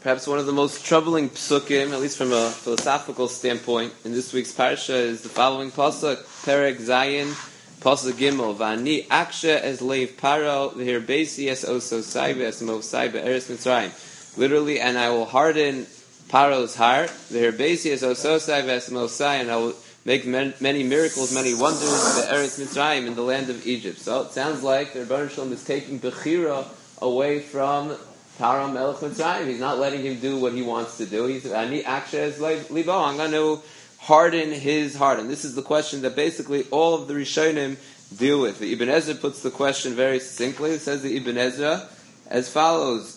Perhaps one of the most troubling psukim, at least from a philosophical standpoint, in this week's parsha is the following pasuk: Perek Zayin, pasuk Gimel. V'ani aksha es leiv paro v'hirbesi es oso saibe es mosai be'eretz Mitzrayim. Literally, and I will harden Paro's heart. V'hirbesi es oso saibe es mosai, and I will make many miracles, many wonders be'eretz Mitzrayim, in the land of Egypt. So it sounds like the Rebbeinu Shalom is taking bechira away from Paro Melech Mitzrayim. He's not letting him do what he wants to do. He said, "Ani akshes libo." I'm going to harden his heart, and this is the question that basically all of the Rishonim deal with. The Ibn Ezra puts the question very succinctly. It says the Ibn Ezra as follows: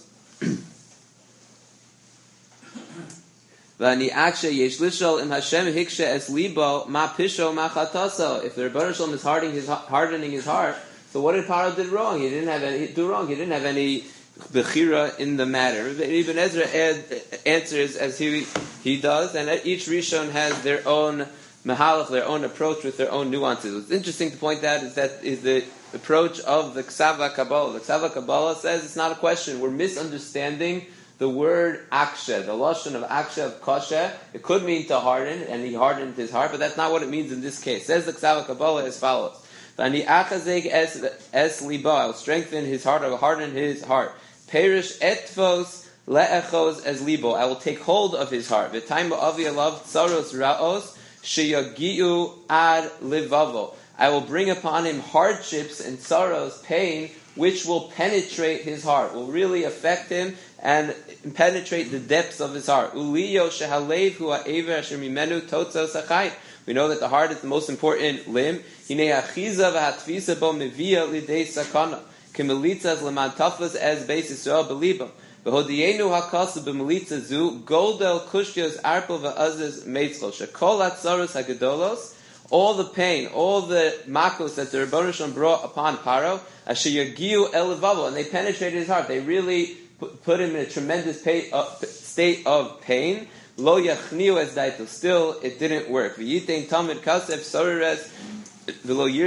"V'ani akshe yesh lishol im Hashem hikshe es libo ma pisho ma chataso." If the Rebbeinu Shalom is hardening his heart, so what did Paro did wrong? He didn't have any bechira in the matter. Ibn Ezra answers as he does, and each Rishon has their own mahalach, their own approach with their own nuances. What's interesting to point out is the approach of the Ksav HaKabbalah. The Ksav HaKabbalah says it's not a question. We're misunderstanding the word aksha, the lashon of aksha of kosher. It could mean to harden, and he hardened his heart, but that's not what it means in this case. Says the Ksav HaKabbalah as follows: "V'ani achazeg es libo." I will strengthen his heart. I will harden his heart. Perish etvos le'echos as libo. I will take hold of his heart. V'taim ba'avi alav tsaros ra'os sheyagiu ad livavo. I will bring upon him hardships and sorrows, pain, which will penetrate his heart, will really affect him and penetrate the depths of his heart. Uliyo shehalev hu ha'ever asher mimenu totzos hachayim. We know that the heart is the most important limb. Hinei achiza v'hatvisa bo mevia lidei sakana. Kemelitzas leman tafas as beis Yisrael belibam. V'hodienu hakasu b'melitza zu goldel kushyos arpo v'azes meitzchol shekol hatzaros hagedolos. All the pain, all the makos that the Rebbeinu Shalom brought upon Paro, asher yagiu el levavo, and they penetrated his heart. They really put him in a tremendous state of pain. Lo yachniu es daito. Still, it didn't work. V'yitein tamid kasef soreres. So he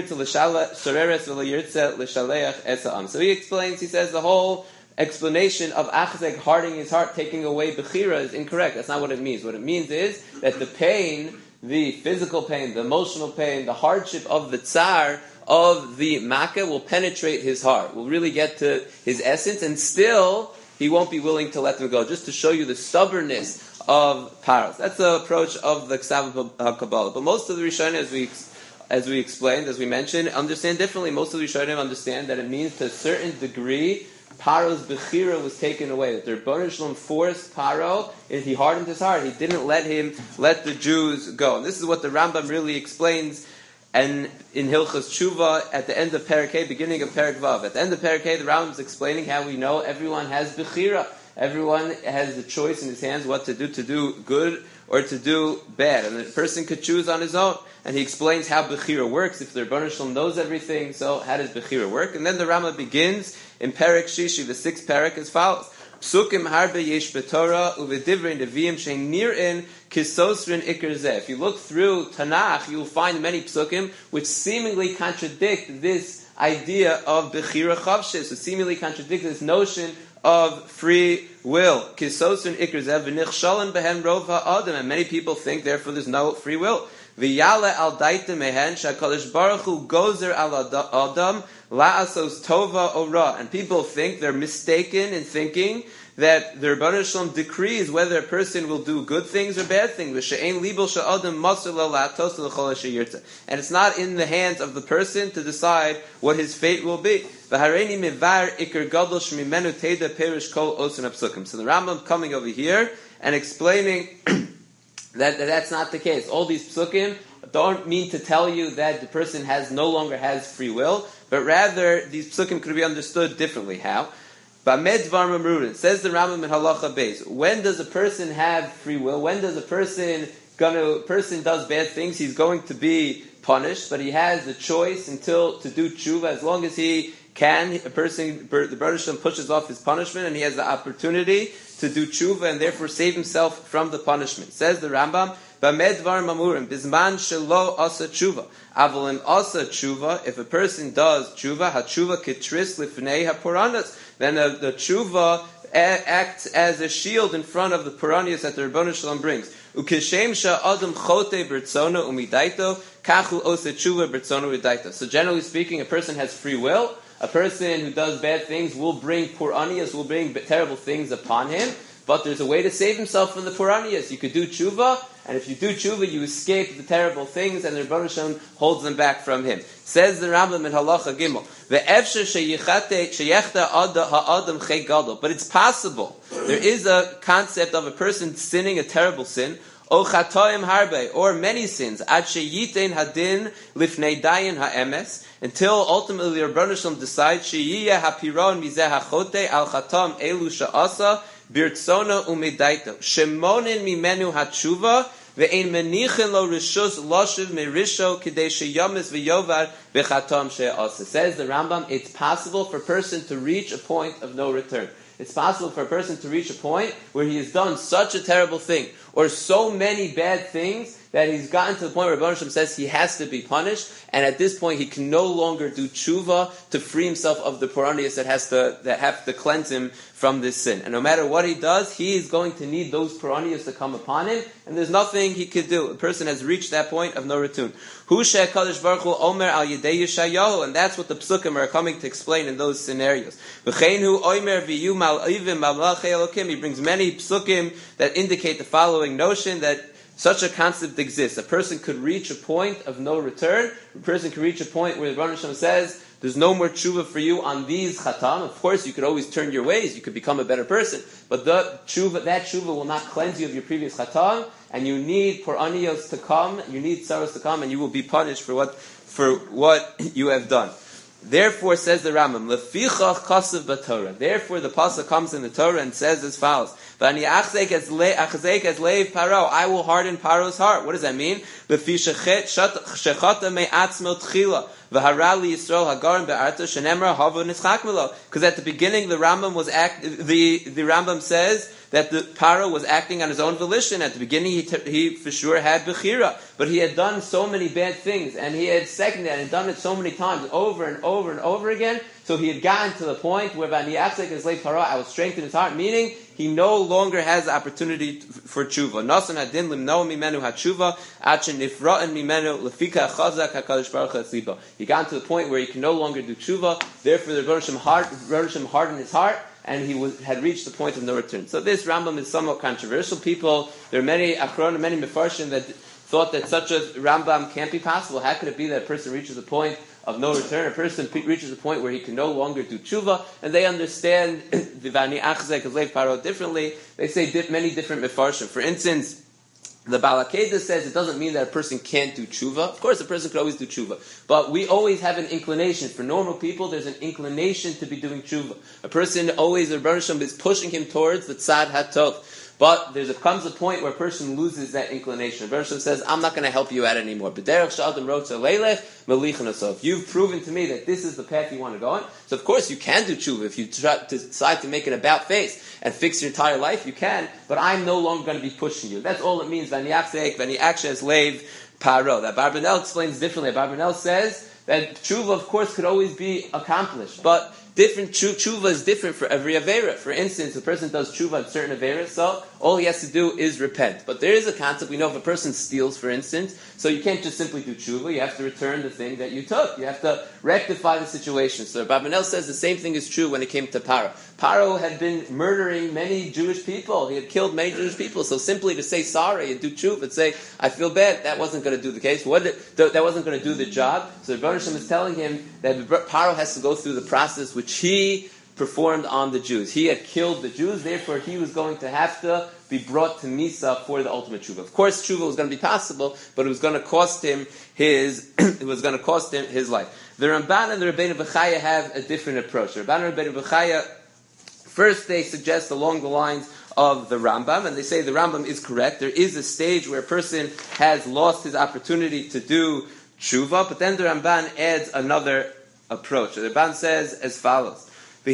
explains, he says the whole explanation of achzek hardening his heart, taking away bechira, is incorrect. That's not what it means. What it means is that the pain, the physical pain, the emotional pain, the hardship of the tsar, of the makkah, will penetrate his heart, will really get to his essence, and still he won't be willing to let them go, just to show you the stubbornness of Paros. That's the approach of the Ksav HaKabbalah. But most of the Rishonim, as we explained, as we mentioned, understand differently. Most of the Rishonim understand that it means to a certain degree Paro's bechira was taken away. That the Rebbeinu Shalom forced Paro, and he hardened his heart. He didn't let the Jews go. And this is what the Rambam really explains. And in Hilchos Tshuva, at the end of Perek Hey, beginning of Perek Vav, at the end of Perek Hey, the Rambam is explaining how we know everyone has bechira. Everyone has the choice in his hands what to do good or to do bad. And the person could choose on his own. And he explains how Bechira works. If the Rebbeinu Shalom knows everything, so how does Bechira work? And then the Rama begins in Perek Shishi, the 6th Perek, as follows: Psukim harbe yesh b'Torah u'v'divrei neviim she'en nir'in kisosrin ikar zeh. If you look through Tanakh, you will find many psukim which seemingly contradict this idea of Bechira Chavshis, so seemingly contradict this notion of free will. Kisosrin ikar zeh v'nichshalim behem rov ha'adam. And many people think, therefore, there's no free will. V'yale al daita mehen shakalish baruch hu gozer al adam la'asos tova ora. And people think, they're mistaken in thinking that the Rebbeinu Shalom decrees whether a person will do good things or bad things. V'she'ein libel sha'adam masur lo la'atos l'chol asher yirtzeh. And it's not in the hands of the person to decide what his fate will be. V'hareini mivar ikar gadol shmimenu teda perish kol osun hapsukim. So the Rambam coming over here and explaining that's not the case. All these psukim don't mean to tell you that the person no longer has free will, but rather these psukim could be understood differently. How? B'amed dvar mamrurin, says the Rambam in Halacha Beis. When does a person have free will? When does a person does bad things? He's going to be punished, but he has the choice to do tshuva as long as he can. The Rebbeinu Shalom pushes off his punishment, and he has the opportunity to do tshuva and therefore save himself from the punishment. Says the Rambam, B'amed dvar mamurim, bizman shelo asa tshuva. Avolim asa tshuva, if a person does tshuva, ha tshuva ketris lifnei ha poranas, then the tshuva acts as a shield in front of the Puranias that the Rebbeinu Shalom brings. Ukeshem sha'adam chote b'rtzono umidaito, kachu ose tshuva b'rtzono umidaito. So generally speaking, a person has free will. A person who does bad things will bring Puranias, will bring terrible things upon him. But there's a way to save himself from the Puranias. You could do tshuva, and if you do tshuva, you escape the terrible things, and the Rebbeinu Shalom holds them back from him. Says the Rambam in Halacha Gimel, ve'efsher sheyechta ha'adam chei gadol. But it's possible. There is a concept of a person sinning a terrible sin, o chatoim harbe, or many sins, ad sheyitein hadin lifnei dayin ha'emes, until ultimately the Rebbeinu Shalom decides sheyiyeh hapiron mizeh hachote al chatam elu sha'asa birtzono umidaito shemonin mimenu hatshuva ve'ein menichin lo rishus loshiv merisho kidei sheyamis v'yovar v'chatam she'asa. Says the Rambam, it's possible for a person to reach a point of no return. It's possible for a person to reach a point where he has done such a terrible thing, or so many bad things, that he's gotten to the point where Rebbeinu Shalom says he has to be punished, and at this point he can no longer do tshuva to free himself of the Puranias that have to cleanse him from this sin. And no matter what he does, he is going to need those Puranias to come upon him, and there's nothing he could do. The person has reached that point of no return. Hu she'Kadosh Baruch Hu omer al yedei Yeshayahu, and that's what the psukim are coming to explain in those scenarios. V'chein hu omer v'yu mal'ivim mal'achei Elokim. He brings many psukim that indicate the following notion, that such a concept exists. A person could reach a point of no return. A person could reach a point where the Rebbeinu Shalom says, there's no more tshuva for you on these chatam. Of course, you could always turn your ways. You could become a better person. But that tshuva will not cleanse you of your previous chatam. And you need Puranios to come. You need tzaros to come. And you will be punished for what you have done. Therefore, says the Rambam, Lefichach kasav b'Torah. Therefore, the pasuk comes in the Torah and says as follows: V'ani achzek as leiv Paro. I will harden Paro's heart. What does that mean? Lefi shechata me'atzmo tchila v'hara li Yisrael hagarim be'arta shenemra havo nitzchak milo. Because at the beginning, the Rambam says that the Paro was acting on his own volition. At the beginning, he for sure had Bechira, but he had done so many bad things, and he had seconded it and done it so many times, over and over and over again, so he had gotten to the point where Vani Achzek as Leif Paro, I will strengthen his heart, meaning he no longer has the opportunity for tshuva. Nasan hadin limno mimenu hatshuva, achen nifra'en mimenu lefika chazak hakadosh baruch hu. He got to the point where he can no longer do tshuva, therefore the Rebbeinu Shalom hardened his heart, and he had reached the point of no return. So this Rambam is somewhat controversial. There are many Achronim, many Mefarshim that thought that such a Rambam can't be possible. How could it be that a person reaches a point of no return? A person reaches a point where he can no longer do tshuva, and they understand the Vani Achzek as Leif Paro differently. They say many different Mefarshim. For instance, the Baal HaKedah says it doesn't mean that a person can't do tshuva. Of course, a person could always do tshuva. But we always have an inclination. For normal people, there's an inclination to be doing tshuva. A person always, the Rebbeinu Shalom is pushing him towards the tzad hatov. But comes a point where a person loses that inclination. The Rebbeinu Shalom says, I'm not going to help you out anymore. If you've proven to me that this is the path you want to go on, so of course you can do tshuva. If you decide to make an about face and fix your entire life, you can, but I'm no longer going to be pushing you. That's all it means. Vani Akshes Leiv Paro. That Barbanel explains differently. Barbanel says that tshuva, of course, could always be accomplished, but different tshuva is different for every avera. For instance, a person does tshuva on certain avera, so all he has to do is repent. But there is a concept, we know if a person steals, for instance, so you can't just simply do tshuva, you have to return the thing that you took. You have to rectify the situation. So Barbanel says the same thing is true when it came to Paro. Paro had been murdering many Jewish people. He had killed many Jewish people. So simply to say sorry and do tshuva and say, I feel bad, that wasn't going to do the case. That wasn't going to do the job. So the Rebbeinu Shalom is telling him that Paro has to go through the process which he performed on the Jews. He had killed the Jews, therefore he was going to have to be brought to Misa for the ultimate tshuva. Of course, tshuva was going to be possible, but it was going to cost him his life. The Ramban and the Rabbeinu Bechaya have a different approach. The Ramban and the Rabbeinu Bechaya, first they suggest along the lines of the Rambam, and they say the Rambam is correct. There is a stage where a person has lost his opportunity to do tshuva, but then the Ramban adds another approach. The Ramban says as follows. Of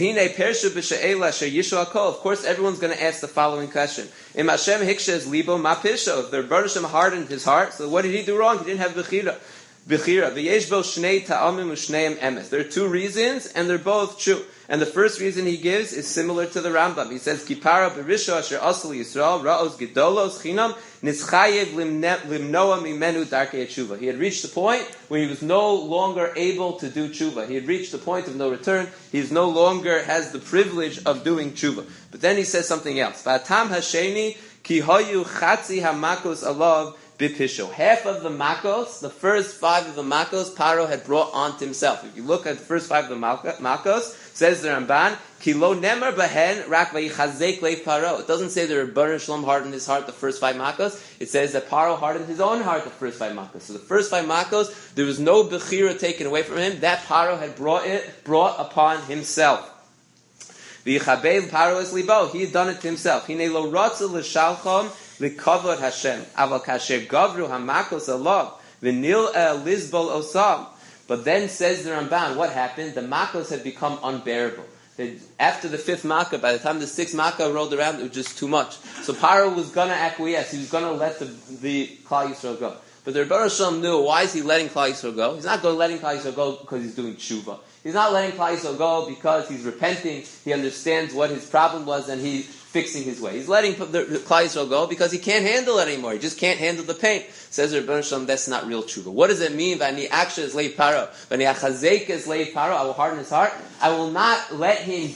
course, everyone's going to ask the following question. If the Rebbeinu Shalom hardened his heart, so what did he do wrong? He didn't have Bechira. Bechira, v'yesh bo shnei ta'amim u'shneim emes. There are two reasons, and they're both true. And the first reason he gives is similar to the Rambam. He says, Kipara berisha asher asal Yisrael, ra'os gedolos chinam, nischayev limnoa mimenu darkei tshuva. He had reached the point where he was no longer able to do tshuva. He had reached the point of no return. He no longer has the privilege of doing tshuva. But then he says something else. V'atam hasheni, ki hoyu chatzi hamakos alav, Bipisho. Half of the makos, the first 5 of the makos, Paro had brought onto himself. If you look at the first 5 of the makos, says the Ramban, Kilo nemer behen rak vayichazek leiv Paro. It doesn't say the Rebbeinu Shalom hardened his heart the first 5 makos. It says that Paro hardened his own heart the first 5 makos. So the first 5 makos, there was no bechira taken away from him. That Paro had brought upon himself. V'yichabev Paro es libo. He had done it to himself. Hine lo ratzu l'shalchom L'kavod Hashem, aval kasher gavru hamakos alav, v'nil lizbol osam. But then says the Ramban, what happened? The makos had become unbearable. After the 5th makkah, by the time the 6th makkah rolled around, it was just too much. So Paro was going to acquiesce. He was going to let the Klal Yisrael go. But the Rebbeinu Shalom knew, why is he letting Klal Yisrael go? He's not letting Klal Yisrael go because he's doing tshuva. He's not letting Klal Yisrael go because he's repenting. He understands what his problem was and he's fixing his way. He's letting the Klal Yisrael go because he can't handle it anymore. He just can't handle the pain. Says the Rebbeinu Shalom, that's not real tshuva. What does it mean? V'ani aksha is leiv paro. V'ani achazek is leiv paro. I will harden his heart. I will not let him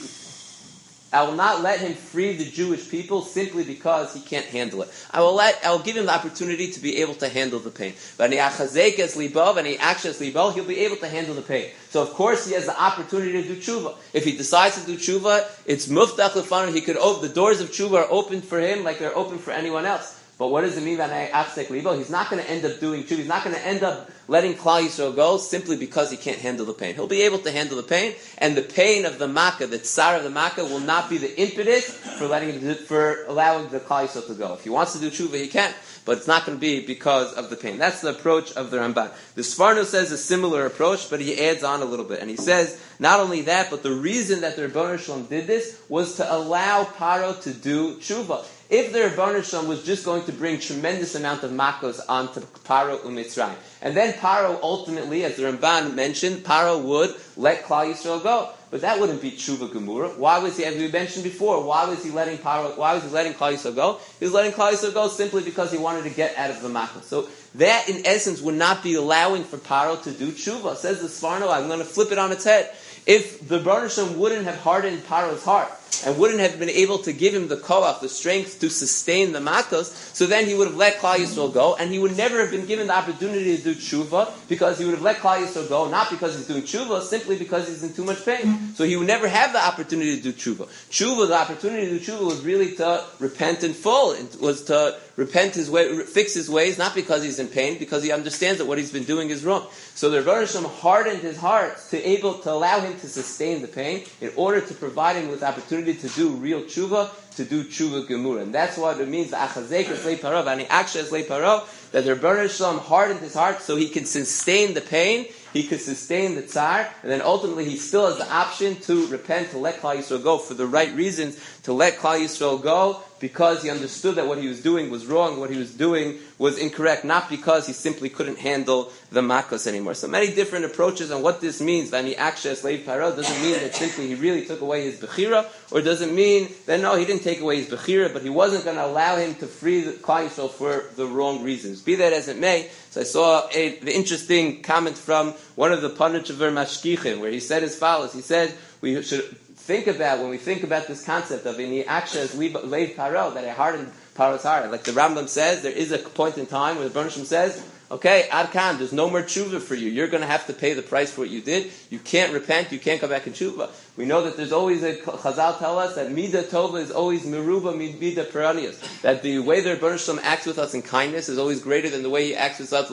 free the Jewish people simply because he can't handle it. I will give him the opportunity to be able to handle the pain. V'ani achazek es libo, v'ani aksha es libo. He'll be able to handle the pain. So of course he has the opportunity to do tshuva. If he decides to do tshuva, it's muftach lefanu. He could open the doors of tshuva are open for him like they're open for anyone else. But what does it mean by achzek libo? He's not going to end up doing tshuva. He's not going to end up letting Klal Yisrael go simply because he can't handle the pain. He'll be able to handle the pain, and the pain of the makkah, the tsar of the makkah, will not be the impetus for allowing the Klal Yisrael to go. If he wants to do tshuva, he can, but it's not going to be because of the pain. That's the approach of the Ramban. The Sforno says a similar approach, but he adds on a little bit, and he says not only that, but the reason that the Rebbeinu Shalom did this was to allow Paro to do tshuva. If the Rebbeinu Shalom was just going to bring tremendous amount of makos onto Paro Umitzrayim, and then Paro ultimately, as the Ramban mentioned, Paro would let Klal Yisrael go. But that wouldn't be tshuva gemura. Why was he, as we mentioned before, why was he letting Klal Yisrael go? He was letting Klal Yisrael go simply because he wanted to get out of the makos. So that, in essence, would not be allowing for Paro to do tshuva. Says the Sforno, I'm going to flip it on its head. If the Rebbeinu Shalom wouldn't have hardened Paro's heart, and wouldn't have been able to give him the koach, the strength to sustain the makos, so then he would have let Klal Yisrael go, and he would never have been given the opportunity to do tshuva, because he would have let Klal Yisrael go, not because he's doing tshuva, simply because he's in too much pain. So he would never have the opportunity to do tshuva. The opportunity to do tshuva was really to repent in full. It was to repent his way, fix his ways, not because he's in pain, because he understands that what he's been doing is wrong. So the Rebbeinu Shalom hardened his heart to allow him to sustain the pain in order to provide him with the opportunity to do real tshuva, to do tshuva gemura. And that's what it means, the achazek es lei paro, v'ani aksha es lei paro, that the Rebbeinu Shalom hardened his heart so he can sustain the pain, he could sustain the tsar, and then ultimately he still has the option to repent, to let Klal Yisrael go for the right reasons, to let Klal Yisrael go because he understood that what he was doing was wrong, what he was doing was incorrect, not because he simply couldn't handle the makos anymore. So many different approaches on what this means. V'ani aksha es lei paro doesn't mean that simply he really took away his bechira, or doesn't mean that no, he didn't take away his bechira, but he wasn't going to allow him to free the Klal Yisrael for the wrong reasons. Be that as it may, so I saw the interesting comment from one of the Panutchaver Mashkichim, where he said as follows. He said, we should think about, when we think about this concept of in the aksha as leiv paro, that I hardened Paro's heart. Like the Rambam says, there is a point in time where the Rebbeinu Shalom says, okay, Ad Kan, there's no more tshuva for you. You're going to have to pay the price for what you did. You can't repent. You can't come back in tshuva. We know that there's always Chazal tell us that midah tova is always meruba midah peranius. That the way the Rebbeinu Shalom acts with us in kindness is always greater than the way he acts with us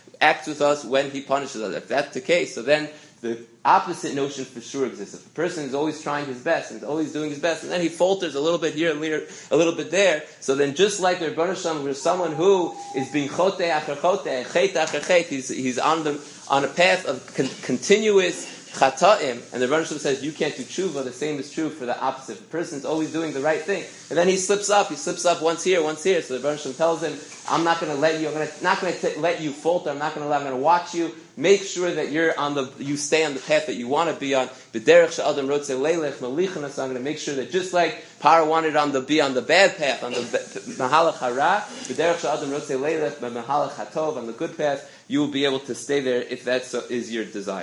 when he punishes us. If that's the case, so then the opposite notion for sure exists. If a person is always trying his best and is always doing his best, and then he falters a little bit here and a little bit there, so then just like the Rebbeinu Shalom was someone who is being chotei acher chotei, chet acher chet, he's on a path of continuous Chata'im, and the Rebbeinu Shalom says you can't do tshuva, the same is true for the opposite. The person's always doing the right thing, and then he slips up once here, so the Rebbeinu Shalom tells him, I'm not going to let you, not going to let you falter, I'm going to watch you, make sure that you stay on the path that you want to be on. B'derech she'adam rotzeh leilech malichanas, I'm going to make sure that just like Paro wanted to be on the bad path, on the mahalach hara, b'derech she'adam rotzeh leilech mahalach hatov, on the good path, you will be able to stay there if that is your desire.